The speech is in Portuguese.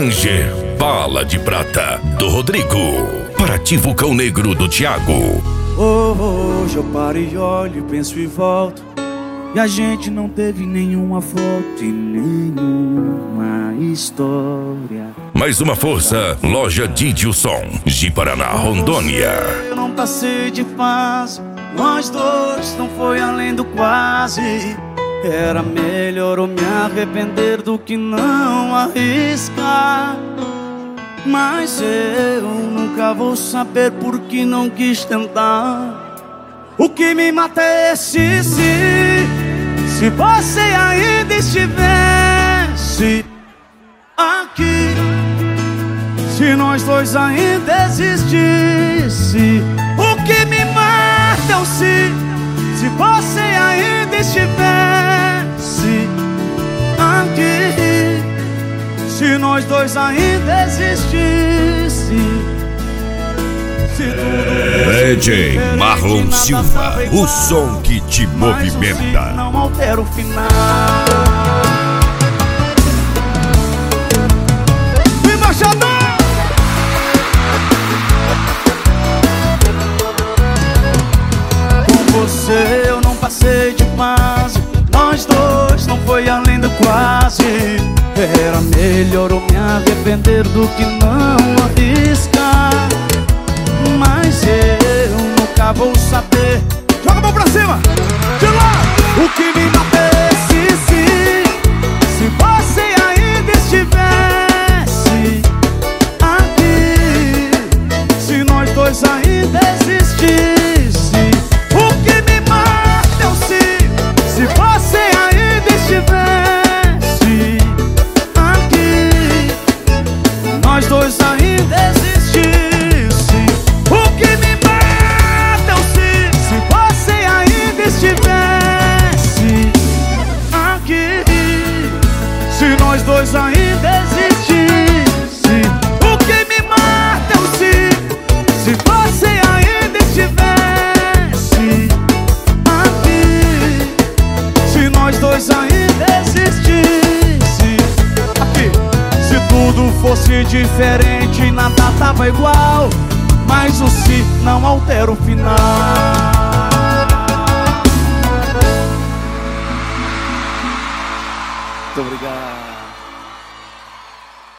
Ranger Bala de Prata, do Rodrigo. Para Vulcão Negro, do Thiago. Hoje eu paro e olho, penso e volto, e a gente não teve nenhuma foto e nenhuma história. Mais uma força, loja Didio Som, de Paraná, Rondônia. Eu não passei de fase, nós dois não foi além do quase. Era melhor eu me arrepender do que não arriscar. Mas eu nunca vou saber por que não quis tentar. O que me mata é esse se você ainda estivesse aqui, se nós dois ainda existisse. O que me mata é o se você ainda estivesse aqui, se nós dois ainda existisse. DJ Marlon Silva, o som que te movimenta. Não altera o final. Embaixador! Com você eu não passei de fase, nós dois não foi além do quase. Era melhor eu me arrepender do que não arriscar. Mas eu nunca vou saber. Joga a mão pra cima, de lá. O que me mata é esse se você ainda estivesse aqui, se nós dois ainda existisse. O que me mata é o se você ainda estivesse aqui, nós dois ainda existisse. Nós dois ainda existisse. O que me mata é o se você ainda estivesse aqui, se nós dois ainda existisse aqui. Se tudo fosse diferente, nada tava igual, mas o se não altera o final. Muito obrigado.